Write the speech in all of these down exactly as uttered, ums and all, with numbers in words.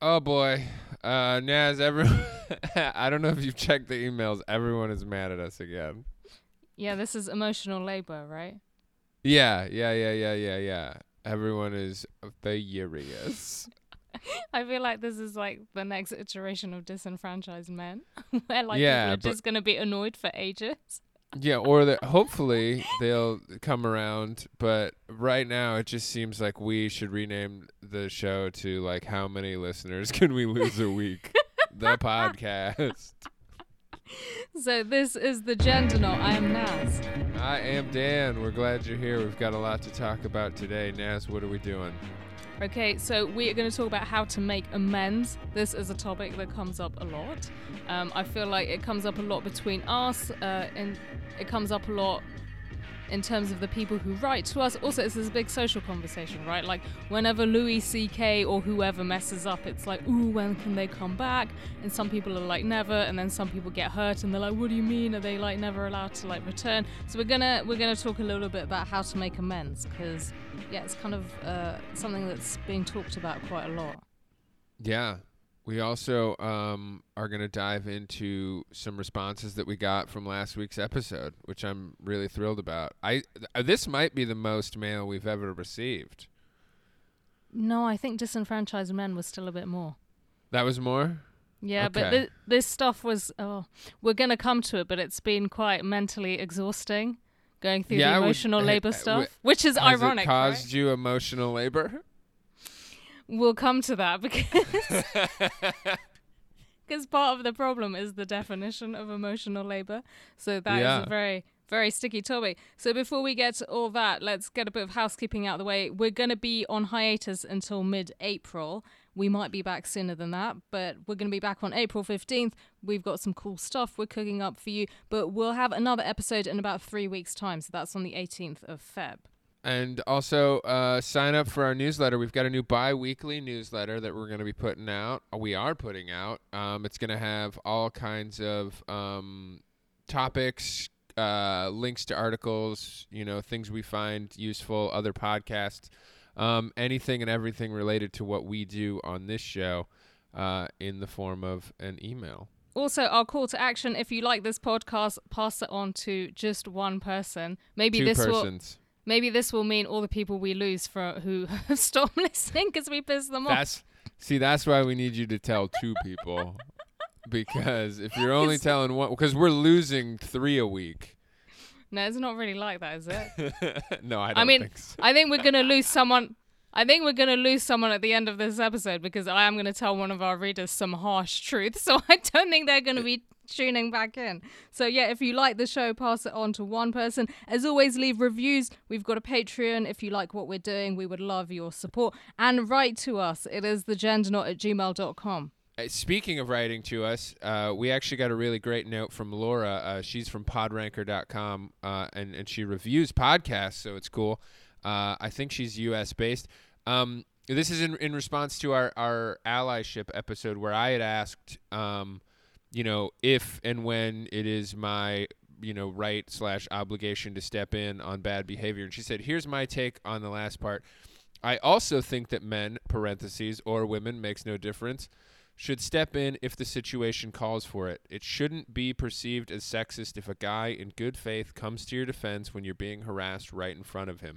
Oh boy, uh, Naz. Everyone, I don't know if you've checked the emails. Everyone is mad at us again. Yeah, this is emotional labor, right? Yeah, yeah, yeah, yeah, yeah, yeah. Everyone is furious. I feel like this is like the next iteration of disenfranchised men, where like people Yeah, are but just gonna be annoyed for ages. yeah, or that hopefully they'll come around. But right now, it just seems like we should rename the show to like, how many listeners can we lose a week? The podcast. So this is the Gender Knot. I am Naz. I am Dan. We're glad you're here. We've got a lot to talk about today. Naz, what are we doing? Okay, so we are going to talk about how to make amends. This is a topic that comes up a lot. Um, I feel like it comes up a lot between us, uh, and it comes up a lot in terms of the people who write to us. Also, it's this big social conversation, right? Like, whenever Louis C K or whoever messes up, it's like, ooh, when can they come back? And some people are like, never. And then some people get hurt and they're like, what do you mean? Are they like never allowed to like return? So we're gonna we're gonna talk a little bit about how to make amends, because yeah, it's kind of uh, something that's being talked about quite a lot. Yeah. We also um, are going to dive into some responses that we got from last week's episode, which I'm really thrilled about. I th- This might be the most mail we've ever received. No, I think Disenfranchised Men was still a bit more. That was more? Yeah, Okay. but th- this stuff was, oh, we're going to come to it, but it's been quite mentally exhausting going through Yeah, the would- emotional uh, labor uh, stuff, w- which is Has ironic, it caused right? you emotional labor? We'll come to that because because part of the problem is the definition of emotional labor. So that is Yeah. a very, very sticky topic. So before we get to all that, let's get a bit of housekeeping out of the way. We're going to be on hiatus until mid-April. We might be back sooner than that, but we're going to be back on April fifteenth. We've got some cool stuff we're cooking up for you, but we'll have another episode in about three weeks' time. So that's on the eighteenth of February. And also uh, sign up for our newsletter. We've got a new bi-weekly newsletter that we're going to be putting out. We are putting out. Um, it's going to have all kinds of um, topics, uh, links to articles, you know, things we find useful, other podcasts, um, anything and everything related to what we do on this show uh, in the form of an email. Also, our call to action, if you like this podcast, pass it on to just one person. Maybe Two this will... persons. Maybe this will mean all the people we lose for who have stopped listening because we pissed them off. That's see, that's why we need you to tell two people, because if you're only telling one, because we're losing three a week. No, it's not really like that, is it? No, I don't I mean, think so. I think we're gonna lose someone. I think we're gonna lose someone at the end of this episode because I am gonna tell one of our readers some harsh truth. So I don't think they're gonna be tuning back in. So yeah, if you like the show, pass it on to one person. As always, leave reviews. We've got a Patreon. If you like what we're doing, we would love your support. And write to us. It is thegendernot at gmail dot com. Uh, Speaking of writing to us, uh, we actually got a really great note from Laura. Uh, she's from podranker dot com, uh, and, and she reviews podcasts, so it's cool. Uh, I think she's U S based. Um, this is in, in response to our, our allyship episode where I had asked, um, you know, if and when it is my, you know, right slash obligation to step in on bad behavior. And she said, here's my take on the last part. I also think that men, parentheses, or women, makes no difference, should step in if the situation calls for it. It shouldn't be perceived as sexist if a guy in good faith comes to your defense when you're being harassed right in front of him.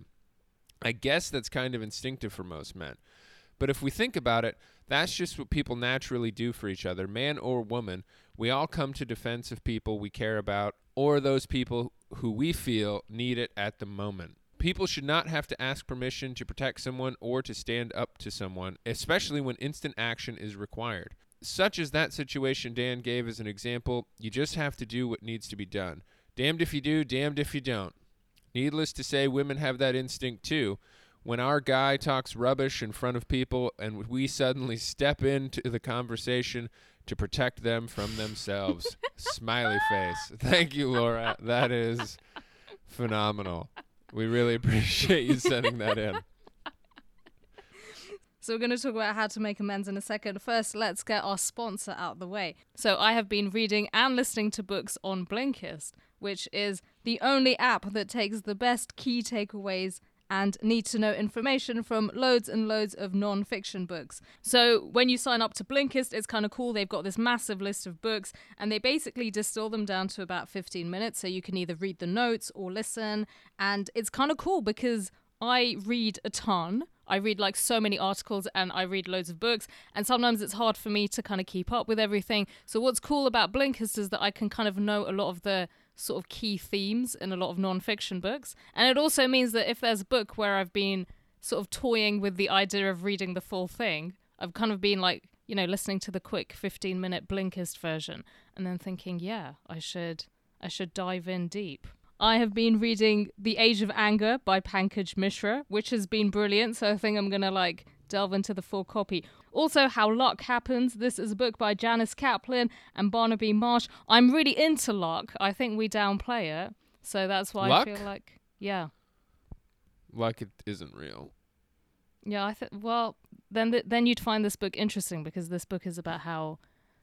I guess that's kind of instinctive for most men. But if we think about it, that's just what people naturally do for each other, man or woman. We all come to defense of people we care about or those people who we feel need it at the moment. People should not have to ask permission to protect someone or to stand up to someone, especially when instant action is required. Such as that situation Dan gave as an example, you just have to do what needs to be done. Damned if you do, damned if you don't. Needless to say, women have that instinct too. When our guy talks rubbish in front of people and we suddenly step into the conversation to protect them from themselves. Smiley face. Thank you, Laura. That is phenomenal. We really appreciate you sending that in. So we're going to talk about how to make amends in a second. First, let's get our sponsor out the way. So I have been reading and listening to books on Blinkist, which is the only app that takes the best key takeaways and need to know information from loads and loads of non-fiction books. So when you sign up to Blinkist, it's kind of cool. They've got this massive list of books and they basically distill them down to about fifteen minutes. So you can either read the notes or listen. And it's kind of cool because I read a ton. I read like so many articles and I read loads of books, and sometimes it's hard for me to kind of keep up with everything. So what's cool about Blinkist is that I can kind of know a lot of the sort of key themes in a lot of non-fiction books. And it also means that if there's a book where I've been sort of toying with the idea of reading the full thing, I've kind of been like, you know, listening to the quick fifteen minute Blinkist version and then thinking, yeah, I should I should dive in deep. I have been reading The Age of Anger by Pankaj Mishra, which has been brilliant. So I think I'm going to like delve into the full copy. Also, How Luck Happens. This is a book by Janice Kaplan and Barnaby Marsh. I'm really into luck. I think we downplay it. So that's why Luck? I feel like, yeah. Luck it isn't real. Yeah, I think, well, then th- then you'd find this book interesting because this book is about how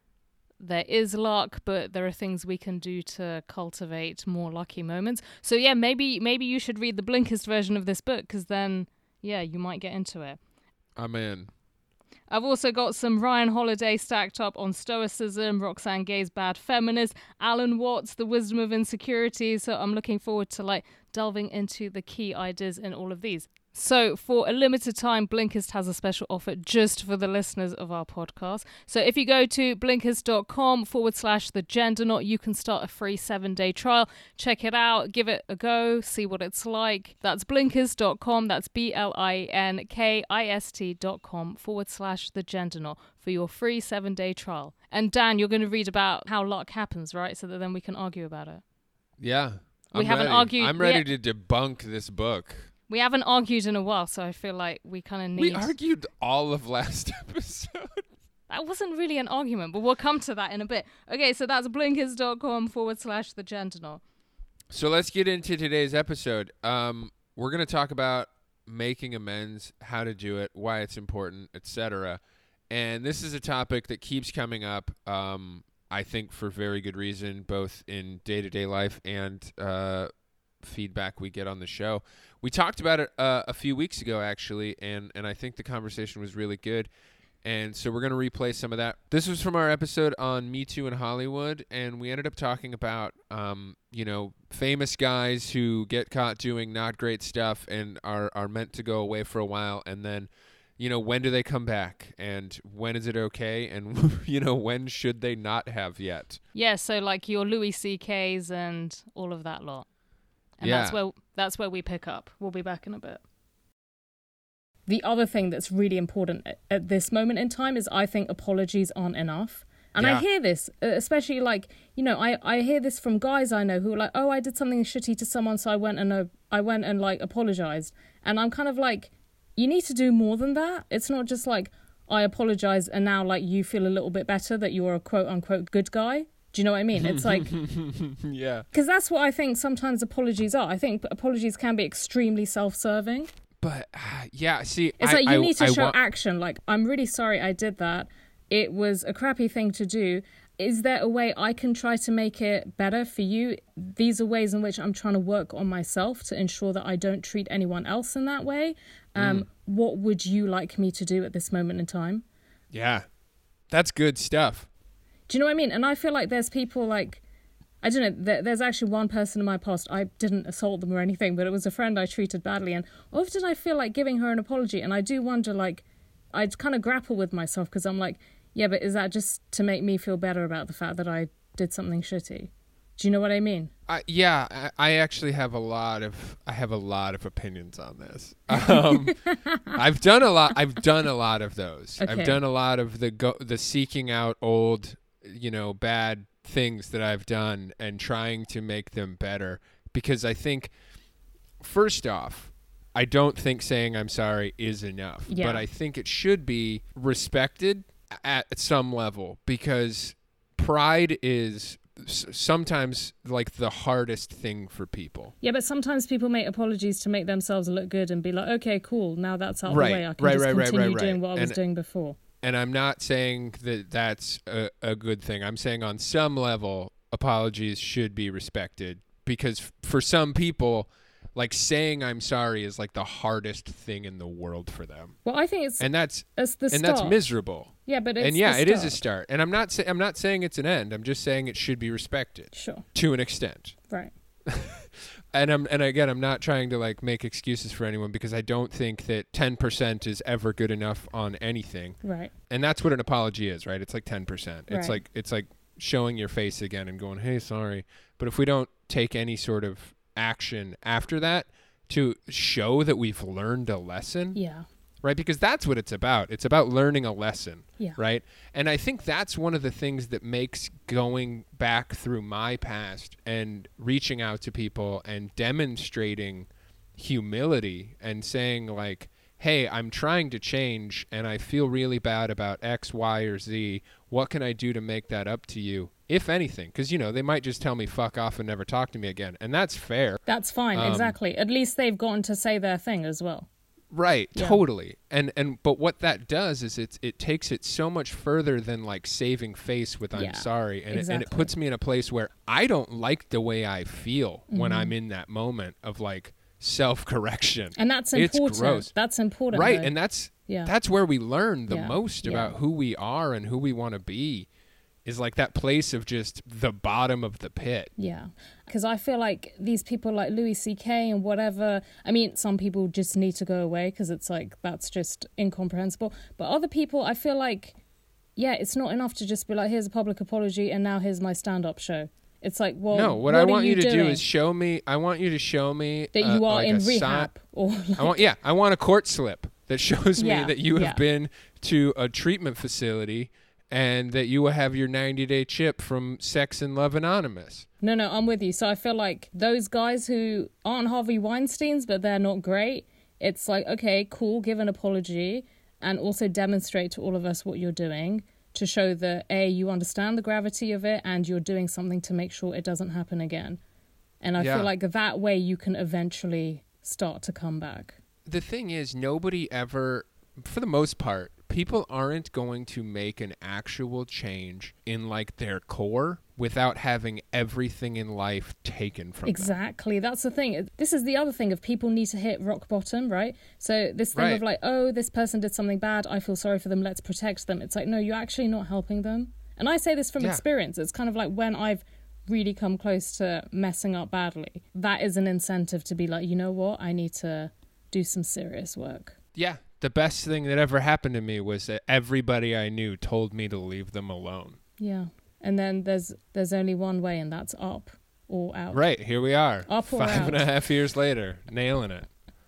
there is luck, but there are things we can do to cultivate more lucky moments. So yeah, maybe maybe you should read the Blinkist version of this book because then, yeah, you might get into it. I'm in. I've also got some Ryan Holiday stacked up on Stoicism, Roxane Gay's Bad Feminist, Alan Watts, The Wisdom of Insecurity. So I'm looking forward to like delving into the key ideas in all of these. So for a limited time, Blinkist has a special offer just for the listeners of our podcast. So if you go to blinkist.com forward slash the gender knot, you can start a free seven day trial. Check it out, give it a go, see what it's like. That's blinkist dot com. That's B L I N K I S T dot com forward slash the gender knot for your free seven day trial. And Dan, you're going to read about how luck happens, right? So that then we can argue about it. Yeah. I'm We haven't ready. argued I'm ready yet. to debunk this book. We haven't argued in a while, so I feel like we kind of need... We argued all of last episode. That wasn't really an argument, but we'll come to that in a bit. Okay, so that's blinkist.com forward slash the gender knot. So let's get into today's episode. Um, we're going to talk about making amends, how to do it, why it's important, et cetera. And this is a topic that keeps coming up, um, I think for very good reason, both in day-to-day life and uh, feedback we get on the show. We talked about it uh, a few weeks ago, actually, and, and I think the conversation was really good. And so we're going to replay some of that. This was from our episode on Me Too in Hollywood, and we ended up talking about, um, you know, famous guys who get caught doing not great stuff and are, are meant to go away for a while, and then, you know, when do they come back, and when is it okay, and, you know, when should they not have yet? Yeah, so like your Louis C K's and all of that lot. And Yeah. that's where that's where we pick up. We'll be back in a bit. The other thing that's really important at, at this moment in time is I think apologies aren't enough. And Yeah. I hear this, uh, especially like, you know, I, I hear this from guys I know who are like, oh, I did something shitty to someone, so I went and uh, I went and like apologized. And I'm kind of like, you need to do more than that. It's not just like, I apologize and now like you feel a little bit better that you're a quote unquote good guy. Do you know what I mean? It's like, Yeah. because that's what I think sometimes apologies are. I think apologies can be extremely self-serving. But, uh, yeah, see, It's I, like you I, need to I show wa- action. Like, I'm really sorry I did that. It was a crappy thing to do. Is there a way I can try to make it better for you? These are ways in which I'm trying to work on myself to ensure that I don't treat anyone else in that way. Um, mm. What would you like me to do at this moment in time? Yeah, that's good stuff. Do you know what I mean? And I feel like there's people like, I don't know, there, there's actually one person in my past, I didn't assault them or anything, but it was a friend I treated badly. And often I feel like giving her an apology. And I do wonder, like, I'd kind of grapple with myself because I'm like, yeah, but is that just to make me feel better about the fact that I did something shitty? Do you know what I mean? Uh, yeah, I, I actually have a lot of I have a lot of opinions on this. Um, I've done a lot. I've done a lot of those. Okay. I've done a lot of the go, the seeking out old, you know, bad things that I've done and trying to make them better. Because I think, first off, I don't think saying I'm sorry is enough. Yeah. But I think it should be respected at some level because pride is sometimes like the hardest thing for people. Yeah, but sometimes people make apologies to make themselves look good and be like, okay, cool, now that's out Right, of the way. I can right, just right, right, continue right, doing right. what I was And- doing before. And I'm not saying that that's a, a good thing. I'm saying on some level, apologies should be respected because f- for some people, like saying I'm sorry is like the hardest thing in the world for them. Well, I think it's and that's it's the and start. that's miserable. Yeah, but it's and yeah, the it is a start. start. And I'm not sa- I'm not saying it's an end. I'm just saying it should be respected. Sure. To an extent. Right. And I'm and again, I'm not trying to like make excuses for anyone because I don't think that ten percent is ever good enough on anything. Right. And that's what an apology is, right? It's like ten percent. It's Right. like it's like showing your face again and going, "Hey, sorry." But if we don't take any sort of action after that to show that we've learned a lesson, Yeah. right? Because that's what it's about. It's about learning a lesson, Yeah. right? And I think that's one of the things that makes going back through my past and reaching out to people and demonstrating humility and saying like, hey, I'm trying to change and I feel really bad about X, Y, or Z. What can I do to make that up to you? If anything, because, you know, they might just tell me fuck off and never talk to me again. And that's fair. That's fine. Um, exactly. At least they've gotten to say their thing as well. Right, Yeah. totally. And and but what that does is it it takes it so much further than like saving face with I'm Yeah, sorry. And it, and it exactly. puts me in a place where I don't like the way I feel when Mm-hmm. I'm in that moment of like self-correction. And that's It's important. gross. That's important. Right, though. and that's Yeah. that's where we learn the Yeah, most yeah. about who we are and who we want to be, is like that place of just the bottom of the pit. Yeah, because I feel like these people like Louis C K and whatever, I mean, some people just need to go away because it's like, that's just incomprehensible. But other people, I feel like, yeah, it's not enough to just be like, here's a public apology and now here's my stand-up show. It's like, well, No, what, what I are want you, to do doing is show me, I want you to show me that uh, you are like in a sign- rehab or like, I want, yeah, I want a court slip that shows me Yeah, that you have yeah. been to a treatment facility and that you will have your ninety-day chip from Sex and Love Anonymous. No, no, I'm with you. So I feel like those guys who aren't Harvey Weinsteins, but they're not great, it's like, okay, cool, give an apology and also demonstrate to all of us what you're doing to show that, A, you understand the gravity of it and you're doing something to make sure it doesn't happen again. And I Yeah. feel like that way you can eventually start to come back. The thing is, nobody ever, for the most part, people aren't going to make an actual change in like their core without having everything in life taken from them. Exactly. That's the thing. This is the other thing of people need to hit rock bottom, right? So this thing Right. of like, oh, this person did something bad. I feel sorry for them. Let's protect them. It's like, no, you're actually not helping them. And I say this from Yeah. experience. It's kind of like when I've really come close to messing up badly, that is an incentive to be like, you know what? I need to do some serious work. Yeah. The best thing that ever happened to me was that everybody I knew told me to leave them alone. Yeah. And then there's there's only one way, and that's up or out. Right. Here we are. Up or Five and a out. half years later. Nailing it.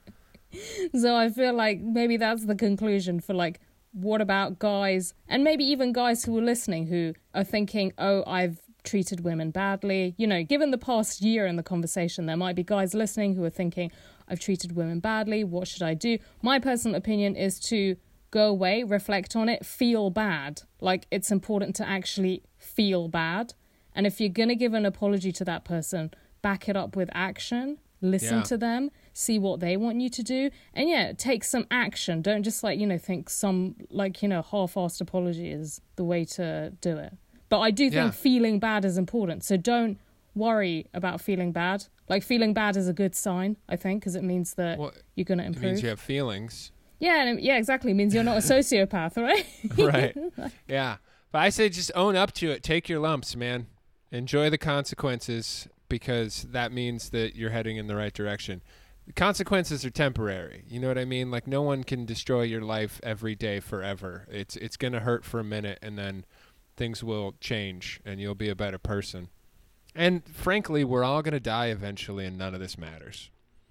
So I feel like maybe that's the conclusion for like, what about guys, and maybe even guys who are listening who are thinking, oh, I've treated women badly. You know, given the past year in the conversation, there might be guys listening who are thinking, I've treated women badly. What should I do? My personal opinion is to go away, reflect on it, feel bad. Like, it's important to actually feel bad. And if you're going to give an apology to that person, back it up with action. Listen Yeah. to them, see what they want you to do. And yeah, take some action. Don't just like, you know, think some like, you know, half-assed apology is the way to do it. But I do think Yeah. feeling bad is important. So don't worry about feeling bad. Like, feeling bad is a good sign, I think, because it means that Well, you're going to it improve. means you have feelings. Yeah, and it- yeah, exactly. It means you're not a sociopath, right? Right. Yeah. But I say just own up to it. Take your lumps, man. Enjoy the consequences, because that means that you're heading in the right direction. The consequences are temporary. You know what I mean? Like, no one can destroy your life every day forever. It's it's going to hurt for a minute, and then things will change and you'll be a better person. And frankly, we're all going to die eventually, and none of this matters.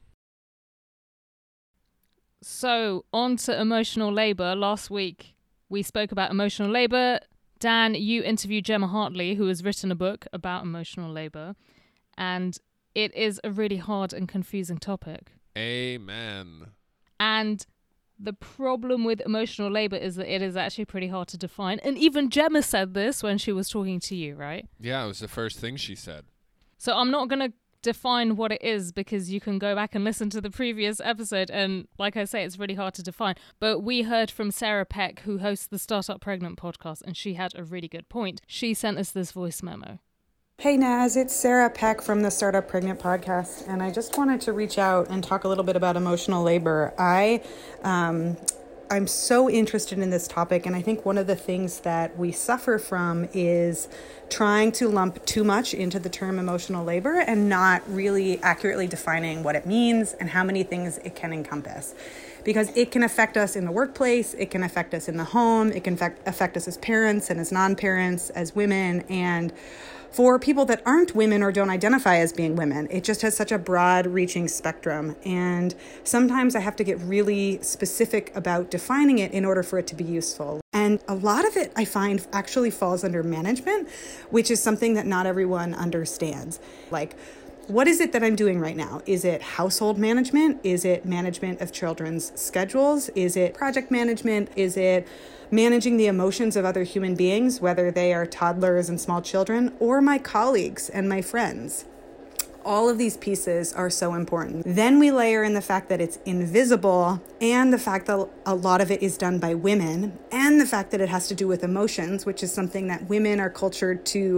So, on to emotional labor. Last week, we spoke about emotional labor. Dan, you interviewed Gemma Hartley, who has written a book about emotional labor. And it is a really hard and confusing topic. Amen. And the problem with emotional labor is that it is actually pretty hard to define. And even Gemma said this when she was talking to you, right? Yeah, it was the first thing she said. So I'm not going to define what it is, because you can go back and listen to the previous episode. And like I say, it's really hard to define. But we heard from Sarah Peck, who hosts the Startup Pregnant podcast, and she had a really good point. She sent us this voice memo. Hey Naz, it's Sarah Peck from the Startup Pregnant podcast, and I just wanted to reach out and talk a little bit about emotional labor. I, um, I'm so interested in this topic, and I think one of the things that we suffer from is trying to lump too much into the term emotional labor and not really accurately defining what it means and how many things it can encompass. Because it can affect us in the workplace, it can affect us in the home, it can affect, affect us as parents and as non-parents, as women, and for people that aren't women or don't identify as being women, it just has such a broad reaching spectrum. And sometimes I have to get really specific about defining it in order for it to be useful. And a lot of it I find actually falls under management, which is something that not everyone understands. Like, what is it that I'm doing right now? Is it household management? Is it management of children's schedules? Is it project management? Is it managing the emotions of other human beings, whether they are toddlers and small children, or my colleagues and my friends? All of these pieces are so important. Then we layer in the fact that it's invisible and the fact that a lot of it is done by women and the fact that it has to do with emotions, which is something that women are cultured to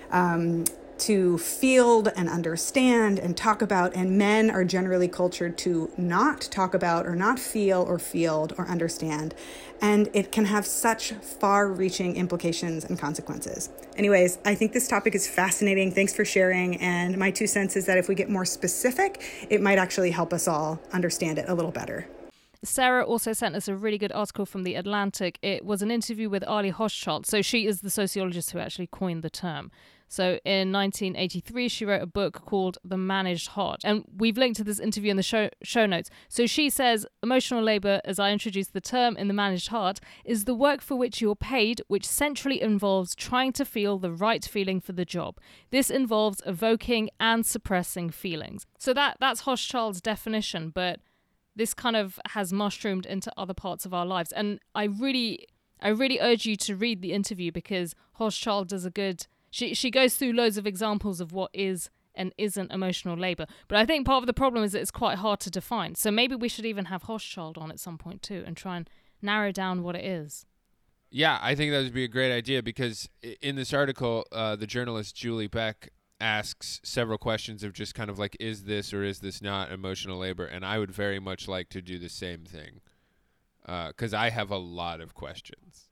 um, to field and understand and talk about, and men are generally cultured to not talk about or not feel or field or understand. And it can have such far-reaching implications and consequences. Anyways, I think this topic is fascinating. Thanks for sharing. And my two cents is that if we get more specific, it might actually help us all understand it a little better. Sarah also sent us a really good article from The Atlantic. It was an interview with Ali Hochschild. So she is the sociologist who actually coined the term. So in nineteen eighty-three, she wrote a book called The Managed Heart. And we've linked to this interview in the show, show notes. So she says, emotional labor, as I introduced the term in The Managed Heart, is the work for which you're paid, which centrally involves trying to feel the right feeling for the job. This involves evoking and suppressing feelings. So that that's Hochschild's definition, but this kind of has mushroomed into other parts of our lives. And I really, I really urge you to read the interview because Hochschild does a good... She she goes through loads of examples of what is and isn't emotional labor. But I think part of the problem is that it's quite hard to define. So maybe we should even have Hochschild on at some point too and try and narrow down what it is. Yeah, I think that would be a great idea because in this article, uh, the journalist Julie Beck asks several questions of just kind of like, is this or is this not emotional labor? And I would very much like to do the same thing because uh, I have a lot of questions.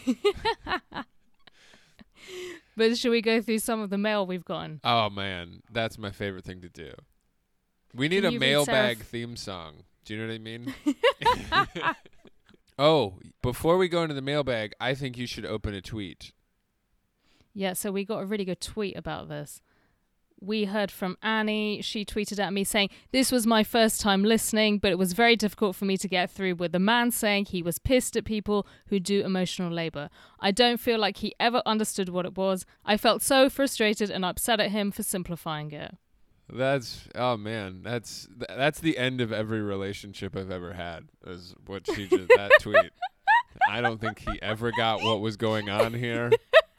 But should we go through some of the mail we've gotten? Oh, man. That's my favorite thing to do. We need Can a you read mailbag Sarah? theme song. Do you know what I mean? Oh, before we go into the mailbag, I think you should open a tweet. Yeah, so we got a really good tweet about this. We heard from Annie. She tweeted at me saying, this was my first time listening, but it was very difficult for me to get through with the man saying he was pissed at people who do emotional labor. I don't feel like he ever understood what it was. I felt so frustrated and upset at him for simplifying it. That's, oh man, that's that's the end of every relationship I've ever had, is what she did, that tweet. I don't think he ever got what was going on here.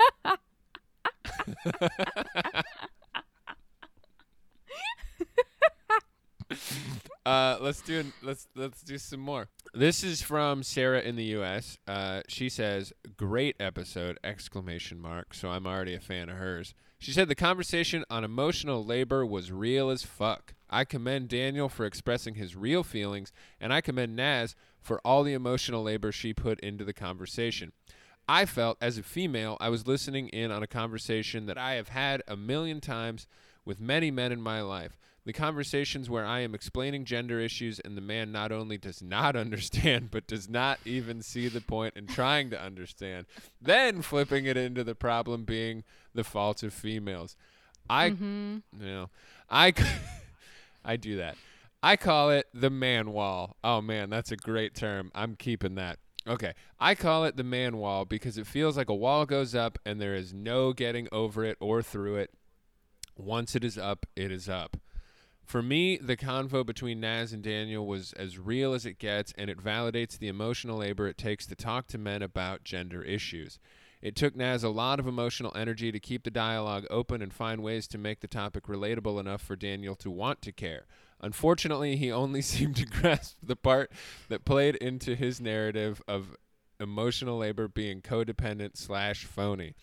Uh, let's do let's let's do some more. This is from Sarah in the U S. Uh, she says, "Great episode!" Exclamation mark. So I'm already a fan of hers. She said the conversation on emotional labor was real as fuck. I commend Daniel for expressing his real feelings, and I commend Naz for all the emotional labor she put into the conversation. I felt, as a female, I was listening in on a conversation that I have had a million times with many men in my life. The conversations where I am explaining gender issues and the man not only does not understand, but does not even see the point in trying to understand, then flipping it into the problem being the fault of females. I, Mm-hmm. you know, I, I do that. I call it the man wall. Oh man, that's a great term. I'm keeping that. Okay, I call it the man wall because it feels like a wall goes up and there is no getting over it or through it. Once it is up, it is up. For me, the convo between Naz and Daniel was as real as it gets, and it validates the emotional labor it takes to talk to men about gender issues. It took Naz a lot of emotional energy to keep the dialogue open and find ways to make the topic relatable enough for Daniel to want to care. Unfortunately, he only seemed to grasp the part that played into his narrative of emotional labor being codependent slash phony.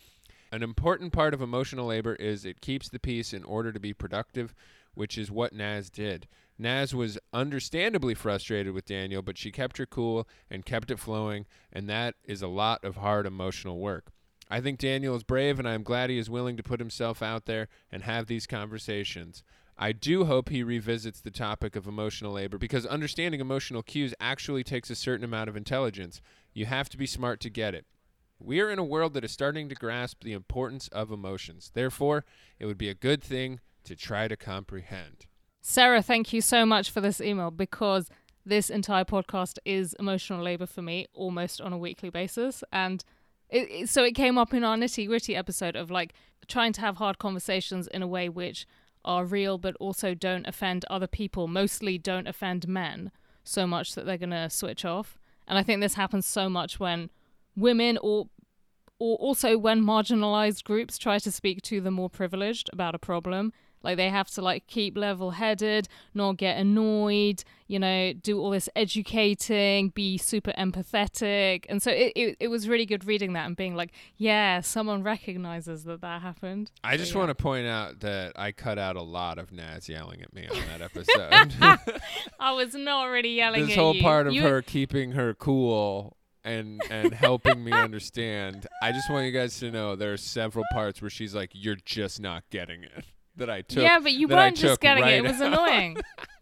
An important part of emotional labor is it keeps the peace in order to be productive, which is what Naz did. Naz was understandably frustrated with Daniel, but she kept her cool and kept it flowing, and that is a lot of hard emotional work. I think Daniel is brave, and I am glad he is willing to put himself out there and have these conversations. I do hope he revisits the topic of emotional labor, because understanding emotional cues actually takes a certain amount of intelligence. You have to be smart to get it. We are in a world that is starting to grasp the importance of emotions. Therefore, it would be a good thing to try to comprehend. Sarah, thank you so much for this email, because this entire podcast is emotional labor for me almost on a weekly basis. And it, it, so it came up in our nitty gritty episode of like trying to have hard conversations in a way which are real, but also don't offend other people, mostly don't offend men so much that they're going to switch off. And I think this happens so much when women or or also when marginalized groups try to speak to the more privileged about a problem. Like they have to like keep level-headed, not get annoyed, you know, do all this educating, be super empathetic. And so it, it, it was really good reading that and being like, yeah, someone recognizes that that happened. I so, just yeah. want to point out that I cut out a lot of Naz yelling at me on that episode. I was not really yelling at you. This whole part of you... her keeping her cool and and helping me understand. I just want you guys to know there are several parts where she's like, you're just not getting it. That I took. Yeah, but you that weren't I just getting right it. It was out. annoying.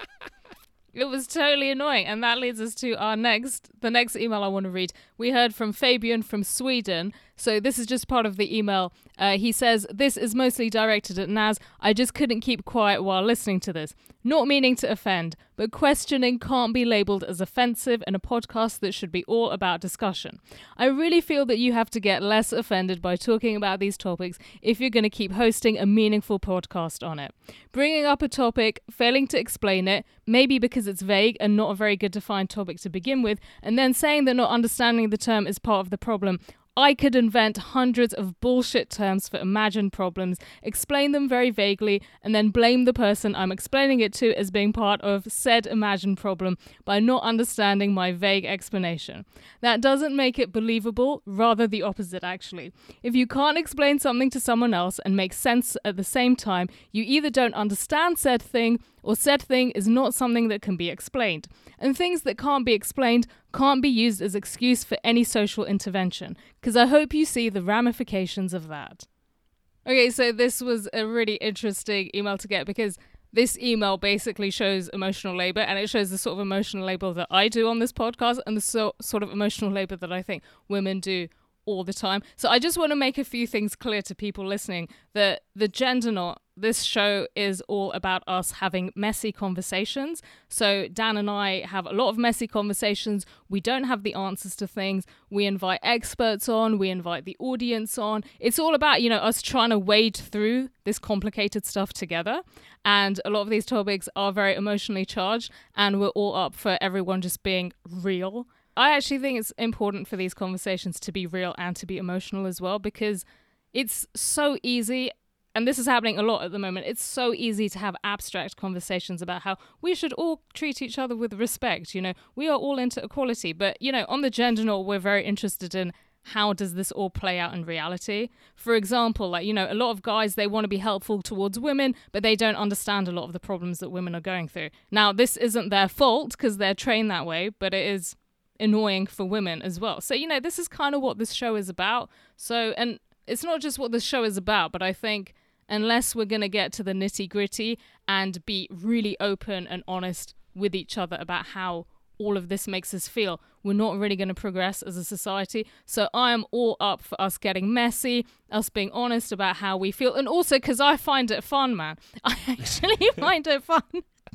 It was totally annoying. And that leads us to our next, the next email I want to read. We heard from Fabian from Sweden. So this is just part of the email. Uh, he says, this is mostly directed at Naz. I just couldn't keep quiet while listening to this. Not meaning to offend, but questioning can't be labeled as offensive in a podcast that should be all about discussion. I really feel that you have to get less offended by talking about these topics if you're going to keep hosting a meaningful podcast on it. Bringing up a topic, failing to explain it, maybe because it's vague and not a very good defined topic to begin with, and then saying that not understanding the term is part of the problem. I could invent hundreds of bullshit terms for imagined problems, explain them very vaguely, and then blame the person I'm explaining it to as being part of said imagined problem by not understanding my vague explanation. That doesn't make it believable, rather the opposite actually. If you can't explain something to someone else and make sense at the same time, you either don't understand said thing or said thing is not something that can be explained. And things that can't be explained can't be used as excuse for any social intervention, because I hope you see the ramifications of that. Okay, so this was a really interesting email to get, because this email basically shows emotional labor, and it shows the sort of emotional labor that I do on this podcast and the so, sort of emotional labor that I think women do all the time. So I just want to make a few things clear to people listening that the Gender Knot, this show is all about us having messy conversations. So Dan and I have a lot of messy conversations. We don't have the answers to things. We invite experts on. We invite the audience on. It's all about, you know, us trying to wade through this complicated stuff together. And a lot of these topics are very emotionally charged, and we're all up for everyone just being real. I actually think it's important for these conversations to be real and to be emotional as well, because it's so easy, and this is happening a lot at the moment, it's so easy to have abstract conversations about how we should all treat each other with respect. You know, we are all into equality, but, you know, on the Gender Knot, we're very interested in how does this all play out in reality? For example, like, you know, a lot of guys, they want to be helpful towards women, but they don't understand a lot of the problems that women are going through. Now, this isn't their fault because they're trained that way, but it is annoying for women as well. So, you know, this is kind of what this show is about. So, and it's not just what this show is about, but I think unless we're going to get to the nitty gritty and be really open and honest with each other about how all of this makes us feel, we're not really going to progress as a society. So I am all up for us getting messy, us being honest about how we feel. And also because I find it fun, man. I actually find it fun.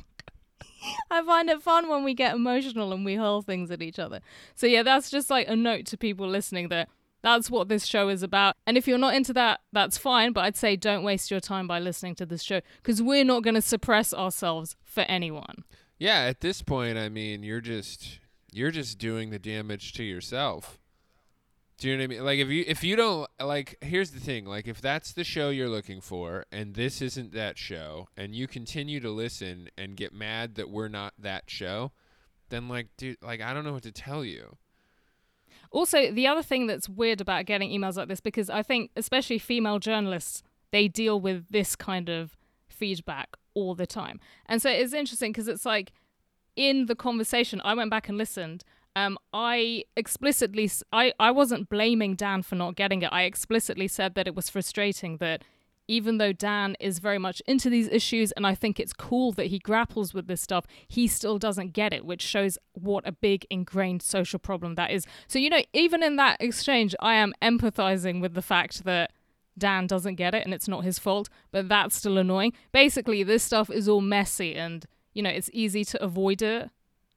I find it fun when we get emotional and we hurl things at each other. So yeah, that's just like a note to people listening that that's what this show is about. And if you're not into that, that's fine. But I'd say don't waste your time by listening to this show, because we're not going to suppress ourselves for anyone. Yeah, at this point, I mean, you're just you're just doing the damage to yourself. Do you know what I mean? Like, if you if you don't, like, here's the thing. Like, if that's the show you're looking for and this isn't that show, and you continue to listen and get mad that we're not that show, then, like, dude, like, I don't know what to tell you. Also, the other thing that's weird about getting emails like this, because I think especially female journalists, they deal with this kind of feedback all the time. And so it's interesting because it's like in the conversation, I went back and listened. Um, I explicitly, I, I wasn't blaming Dan for not getting it. I explicitly said that it was frustrating that even though Dan is very much into these issues, and I think it's cool that he grapples with this stuff, he still doesn't get it, which shows what a big ingrained social problem that is. So, you know, even in that exchange, I am empathizing with the fact that Dan doesn't get it and it's not his fault, but that's still annoying. Basically, this stuff is all messy and, you know, it's easy to avoid it,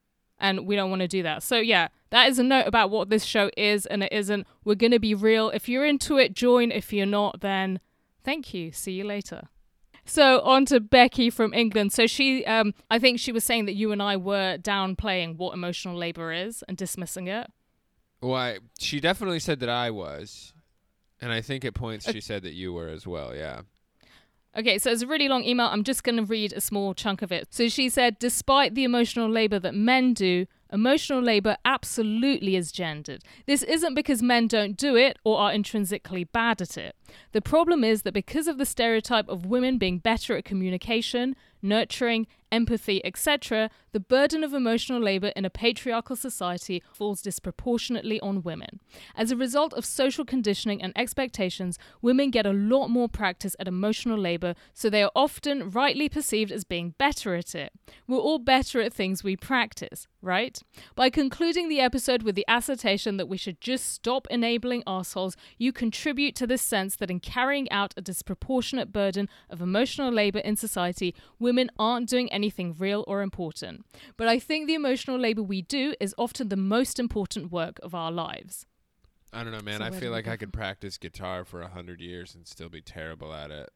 and we don't want to do that. So, yeah, that is a note about what this show is and it isn't. We're going to be real. If you're into it, join. If you're not, then thank you. See you later. So on to Becky from England. So she, um, I think she was saying that you and I were downplaying what emotional labor is and dismissing it. Well, I, she definitely said that I was. And I think at points she said that you were as well, yeah. Okay, so it's a really long email. I'm just going to read a small chunk of it. So she said, despite the emotional labor that men do, emotional labor absolutely is gendered. This isn't because men don't do it or are intrinsically bad at it. The problem is that because of the stereotype of women being better at communication, nurturing, empathy, et cetera, the burden of emotional labor in a patriarchal society falls disproportionately on women. As a result of social conditioning and expectations, women get a lot more practice at emotional labor, so they are often rightly perceived as being better at it. We're all better at things we practice, right? By concluding the episode with the assertion that we should just stop enabling arseholes, you contribute to this sense that in carrying out a disproportionate burden of emotional labor in society, women aren't doing anything real or important. But I think the emotional labor we do is often the most important work of our lives. I don't know, man. So I where feel do we like go I could from- practice guitar for a hundred years and still be terrible at it.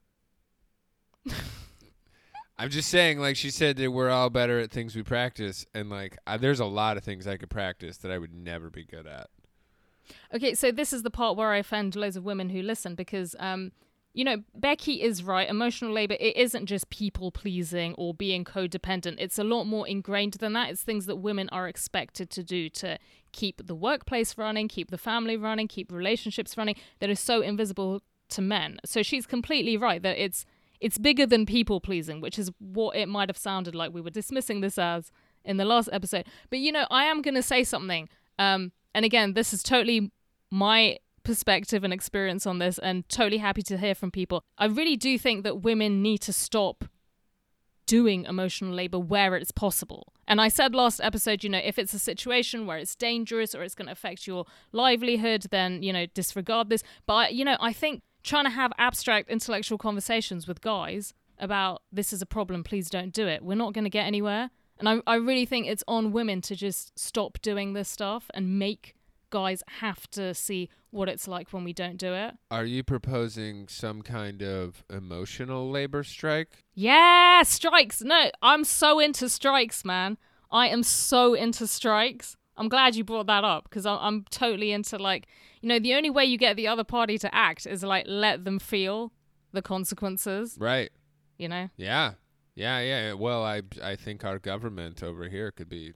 I'm just saying, like she said, that we're all better at things we practice, and like I, there's a lot of things I could practice that I would never be good at. Okay, so this is the part where I offend loads of women who listen because, um, you know, Becky is right. Emotional labor, it isn't just people pleasing or being codependent. It's a lot more ingrained than that. It's things that women are expected to do to keep the workplace running, keep the family running, keep relationships running, that is so invisible to men. So she's completely right that it's it's bigger than people pleasing, which is what it might have sounded like we were dismissing this as in the last episode. But, you know, I am going to say something. Um, and again, this is totally my perspective and experience on this, and totally happy to hear from people. I really do think that women need to stop doing emotional labor where it's possible. And I said last episode, you know, if it's a situation where it's dangerous or it's going to affect your livelihood, then, you know, disregard this. But, you know, I think trying to have abstract intellectual conversations with guys about this is a problem, please don't do it, we're not going to get anywhere. And I, I really think it's on women to just stop doing this stuff and make guys have to see what it's like when we don't do it. Are you proposing some kind of emotional labor strike? Yeah, strikes. No, I'm so into strikes, man. I am so into strikes. I'm glad you brought that up because I'm, I'm totally into, like, you know, the only way you get the other party to act is like let them feel the consequences. Right. You know? Yeah. Yeah, yeah. Well, I I think our government over here could be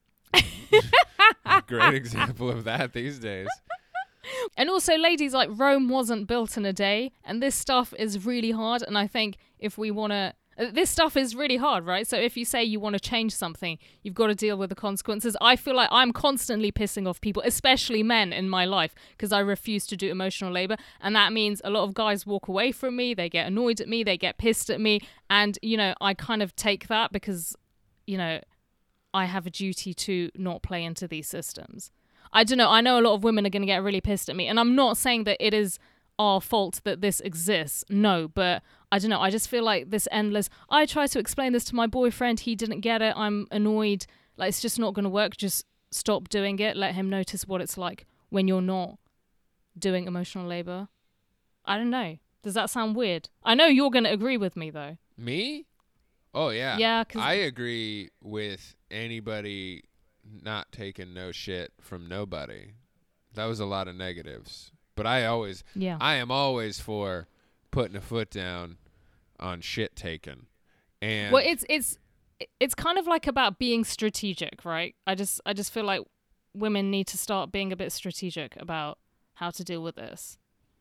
a great example of that these days. And also, ladies, like, Rome wasn't built in a day, and this stuff is really hard. And I think if we want to, uh, this stuff is really hard, right? So if you say you want to change something, you've got to deal with the consequences. I feel like I'm constantly pissing off people, especially men in my life, because I refuse to do emotional labor. And that means a lot of guys walk away from me. They get annoyed at me. They get pissed at me. And, you know, I kind of take that because, you know, I have a duty to not play into these systems. I don't know. I know a lot of women are going to get really pissed at me. And I'm not saying that it is our fault that this exists. No, but I don't know. I just feel like this endless, I tried to explain this to my boyfriend. He didn't get it. I'm annoyed. Like, it's just not going to work. Just stop doing it. Let him notice what it's like when you're not doing emotional labor. I don't know. Does that sound weird? I know you're going to agree with me, though. Me? Oh, yeah. Yeah, 'cause I agree with anybody not taking no shit from nobody. That was a lot of negatives. But I always, yeah. I am always for putting a foot down on shit taken. And Well, it's it's it's kind of like about being strategic, right? I just I just feel like women need to start being a bit strategic about how to deal with this?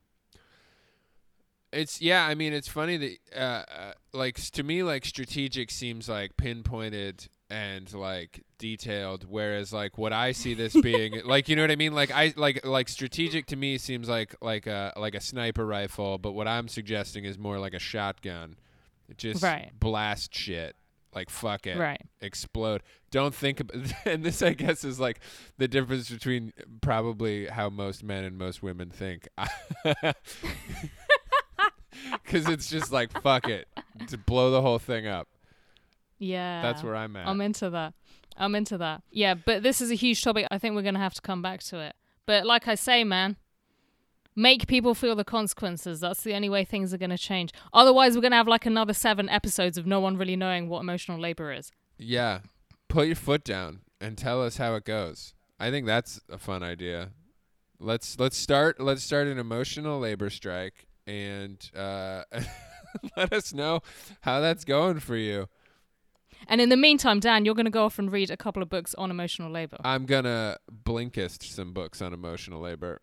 It's yeah. I mean, it's funny that uh, uh, like to me, like strategic seems like pinpointed and like detailed, whereas like what I see this being, like, you know what I mean? Like I like like strategic to me seems like like a like a sniper rifle, but what I'm suggesting is more like a shotgun. Just Right. blast shit. Like, fuck it. Right. Explode. Don't think about and this, I guess, is like the difference between probably how most men and most women think. Because it's just like, fuck it. To blow the whole thing up. Yeah. That's where I'm at. I'm into that. I'm into that. Yeah, but this is a huge topic. I think we're going to have to come back to it. But like I say, man, make people feel the consequences. That's the only way things are going to change. Otherwise, we're going to have like another seven episodes of no one really knowing what emotional labor is. Yeah. Put your foot down and tell us how it goes. I think that's a fun idea. Let's let's start let's start an emotional labor strike and uh, let us know how that's going for you. And in the meantime, Dan, you're going to go off and read a couple of books on emotional labor. I'm going to Blinkist some books on emotional labor.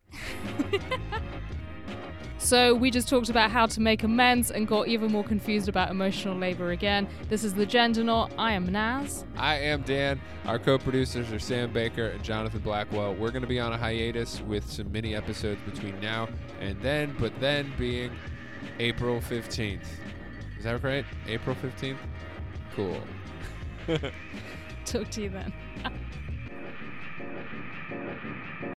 So we just talked about how to make amends and got even more confused about emotional labor again. This is The Gender Knot. I am Naz. I am Dan. Our co-producers are Sam Baker and Jonathan Blackwell. We're going to be on a hiatus with some mini episodes between now and then, but then being April fifteenth. Is that right? April fifteenth? Cool. Talk to you then.